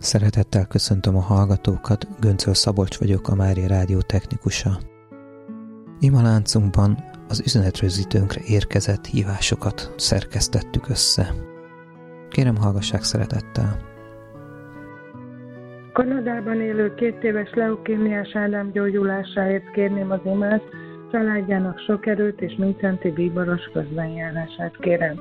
Szeretettel köszöntöm a hallgatókat, Göncöl Szabolcs vagyok, a Mária Rádió technikusa. Imaláncunkban az üzenetrögzítőnkre érkezett hívásokat szerkesztettük össze. Kérem, hallgassák szeretettel! Kanadában élő 2 éves leukémiás Ádám gyógyulásáért kérném az imát, családjának sok erőt és mindszenti bíboros közbenjárását kérem.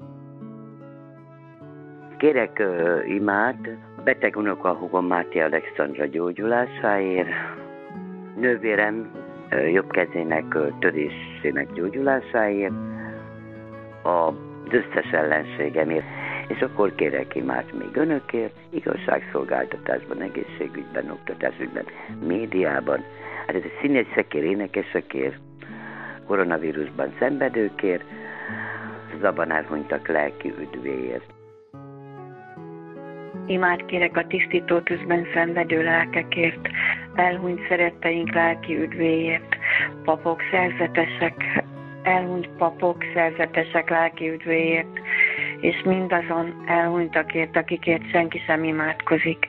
Kérek imát beteg unokahúgom Máté Alexandra gyógyulásáért, nővérem jobb kezének törésének gyógyulásáért, az összes ellenségemért, és akkor kérek imát még önökért, igazságszolgáltatásban, egészségügyben, oktatásügyben, médiában, hát ez a színészekért, énekesekért, koronavírusban szenvedőkért, zabban elhunytak lelki üdvéért. Imát kérek a tisztító tűzben szenvedő lelkekért, elhunyt szeretteink lelki üdvéért, papok szerzetesek, elhunyt papok szerzetesek lelki üdvéért, és mindazon elhunytakért, akikért senki sem imádkozik.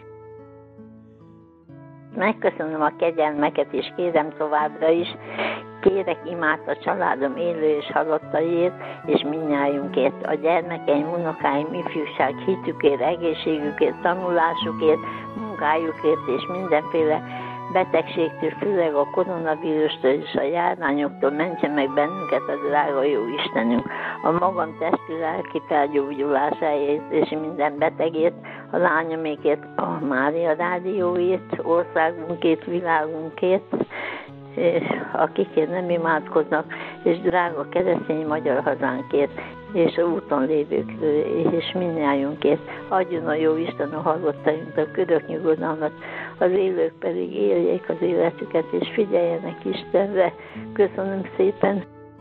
Megköszönöm a kegyelmeket, és kérem továbbra is, kérek imát a családom élő és halottaiért, és mindnyájunkért, a gyermekeim, unokáim, ifjúság hitükért, egészségükért, tanulásukért, munkájukért, és mindenféle betegségtől, főleg a koronavírustól és a járványoktól mentse meg bennünket a drága jó Istenünk. A magam testi lelki felgyógyulásáért és minden betegért, a lányomékért, a Mária Rádióért, országunkért, világunkért, és akikért nem imádkoznak, és drága keresztény magyar hazánkért, és a úton lévők, és mindnyájunkért. Adjon a jó Isten a hallottainknak körök nyugodalmat, az élők pedig éljék az életüket, és figyeljenek Istenre. Köszönöm szépen!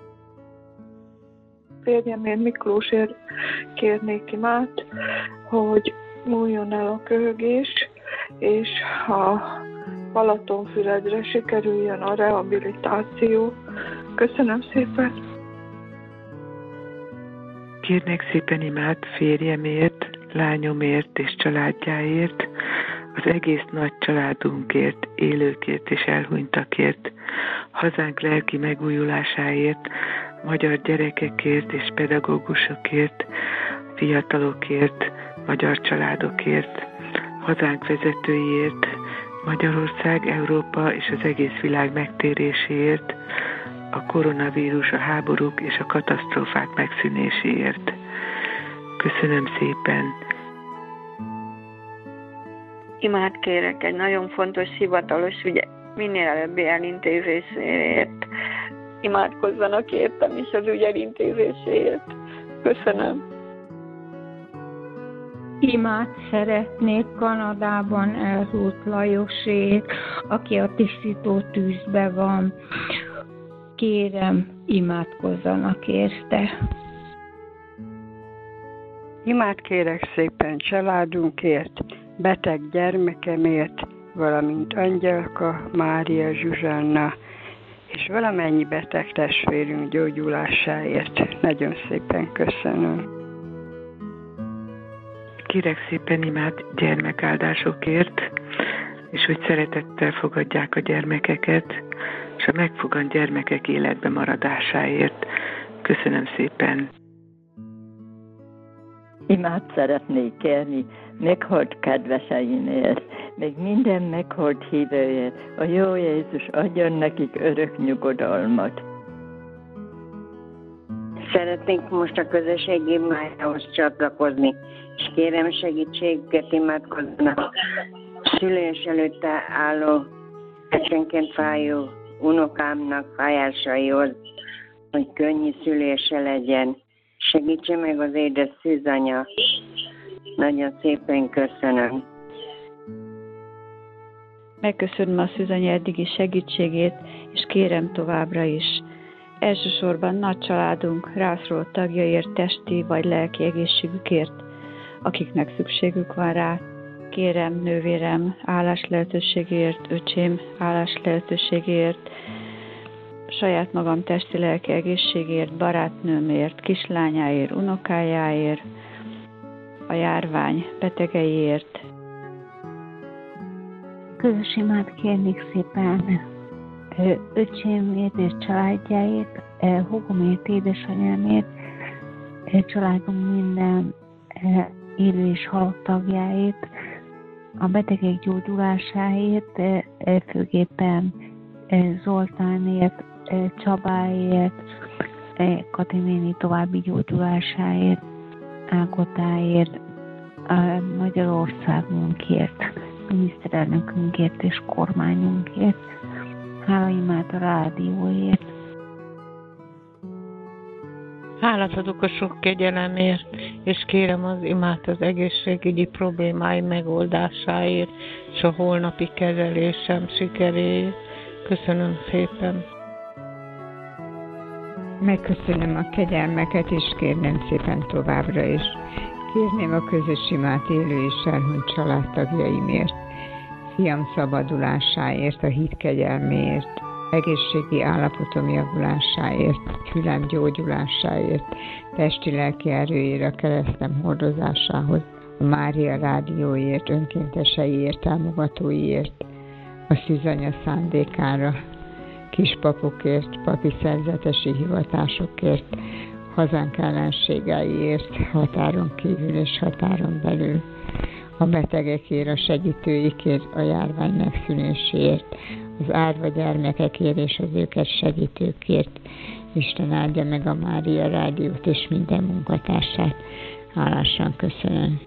Férjemért, Miklósért kérnék imát, hogy múljon el a köhögés, és a Balatonfüredre sikerüljön a rehabilitáció. Köszönöm szépen! Kérnék szépen imát férjemért, lányomért és családjáért, az egész nagy családunkért, élőkért és elhunytakért, hazánk lelki megújulásáért, magyar gyerekekért és pedagógusokért, fiatalokért, magyar családokért, hazánk vezetőiért, Magyarország, Európa és az egész világ megtéréséért, a koronavírus, a háborúk és a katasztrófák megszűnéséért. Köszönöm szépen! Imát kérek egy nagyon fontos hivatalos ügy minél előbbi elintézéséért. Imádkozzanak értem is az ügy elintézéséért. Köszönöm. Imát szeretnék Kanadában elhunyt Lajosért, aki a tisztító tűzbe van. Kérem, imádkozzanak érte. Imát kérek szépen családunkért, beteg gyermekemért, valamint Angyelka, Mária, Zsuzsanna, és valamennyi beteg testvérünk gyógyulásáért. Nagyon szépen köszönöm. Kérek szépen imát gyermekáldásokért, és hogy szeretettel fogadják a gyermekeket, és a megfogant gyermekek életbe maradásáért. Köszönöm szépen! Imát szeretnék kérni meghalt kedveseimért, még minden meghalt hívőért. A jó Jézus adjon nekik örök nyugodalmat. Szeretnénk most a közösségi imájához csatlakozni, és kérem segítségüket, imádkozzanak szülés előtt álló, esőnként fájó unokámnak fájásaihoz, hogy könnyű szülése legyen. Segítse meg az édes szűzanya. Nagyon szépen köszönöm. Megköszönöm a szűzanya eddigi segítségét, és kérem továbbra is. Elsősorban nagy családunk rászorult tagjaiért, testi vagy lelki egészségükért, akiknek szükségük van rá. Kérem nővérem állás lehetőségért, öcsém állás lehetőségért, saját magam testi-lelki egészségért, barátnőmért, kislányáért, unokájáért, a járvány betegeiért, közös imát kérnék szépen öcsémért és családjáért, húgomért, édesanyámért, családunk minden élő és halott tagjáért, a betegek gyógyulásáért, főképpen Zoltánért, Csabáért, Kati néni további gyógyulásáért, Ágotáért, Magyarországunkért, miniszterelnökünkért és kormányunkért. Hála imát a rádióért. Hálát adok a sok kegyelemért, és kérem az imát az egészségügyi problémáim megoldásáért, és a holnapi kezelésem sikeréért. Köszönöm szépen. Megköszönöm a kegyelmeket, és kérnem szépen továbbra is. Kérném a közös imát élő és elhunyt családtagjaimért, fiam szabadulásáért, a hit kegyelméért, egészségi állapotom javulásáért, fülem gyógyulásáért, testi-lelki erőért, a keresztem hordozásához, a Mária rádióért, önkénteseiért, támogatóiért, a szűzanya szándékára, kispapokért, papi szerzetesi hivatásokért, hazánk ellenségeiért, határon kívül és határon belül, a betegekért, a segítőikért, a járvány megszűnéséért, az árva gyermekekért és az őket segítőkért. Isten áldja meg a Mária rádiót és minden munkatársát. Hálásan köszönöm.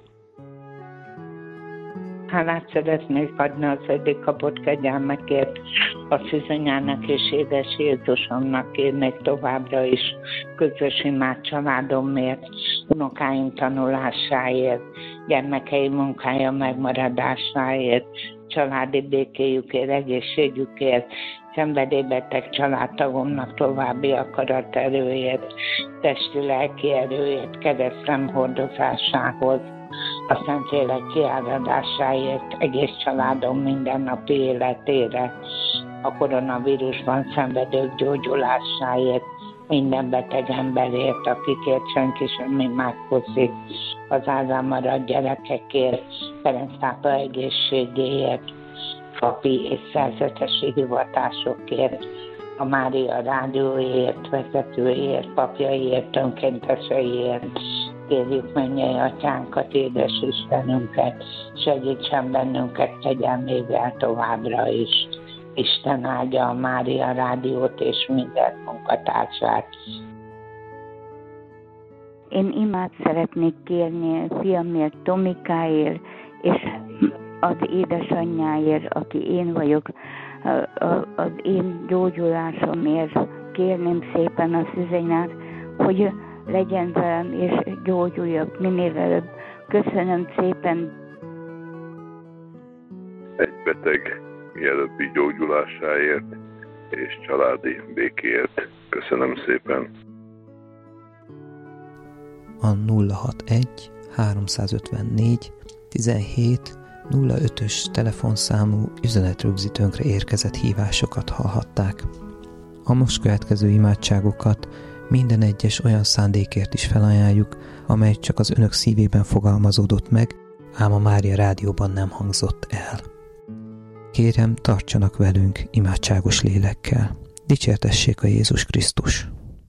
Hálát szeretnék adni az eddig kapott kegyelmekért, a szűzanyának és édes Jézusomnak kérnék továbbra is közös imát családomért, unokáim tanulásáért, gyermekeim munkája megmaradásáért, családi békéjükért, egészségükért, szenvedélybeteg családtagomnak további akaraterőért, testi-lelki erőért, keresztem hordozásához, a Szentlélek kiáradásáért, egész családom mindennapi életére, a koronavírusban szenvedők gyógyulásáért, minden beteg emberért, akikért senki sem imádkozik, az árván maradt gyerekekért, Ferenc pápa egészségéért, papi és szerzetesi hivatásokért, a Mária rádióért, vezetőért, papjaiért, önkénteseiért. Kérjük mennyei atyánkat, édes Istenünket, segítsen bennünket kegyelmével továbbra is. Isten áldja a Mária rádiót és minden munkatársát. Én imát szeretnék kérni fiamért, Tomikáért, és az édesanyjáért, aki én vagyok, az én gyógyulásomért. Kérném szépen a szűzanyát, hogy legyen velem, és gyógyuljak minél előbb. Köszönöm szépen. Egy beteg mielőbbi gyógyulásáért és családi békéért. Köszönöm szépen. A 061 354 17 05-ös telefonszámú üzenetrögzítőnkre érkezett hívásokat hallhatták. A most következő imádságokat minden egyes olyan szándékért is felajánljuk, amely csak az önök szívében fogalmazódott meg, ám a Mária rádióban nem hangzott el. Kérem, tartsanak velünk imádságos lélekkel. Dicsértessék a Jézus Krisztus!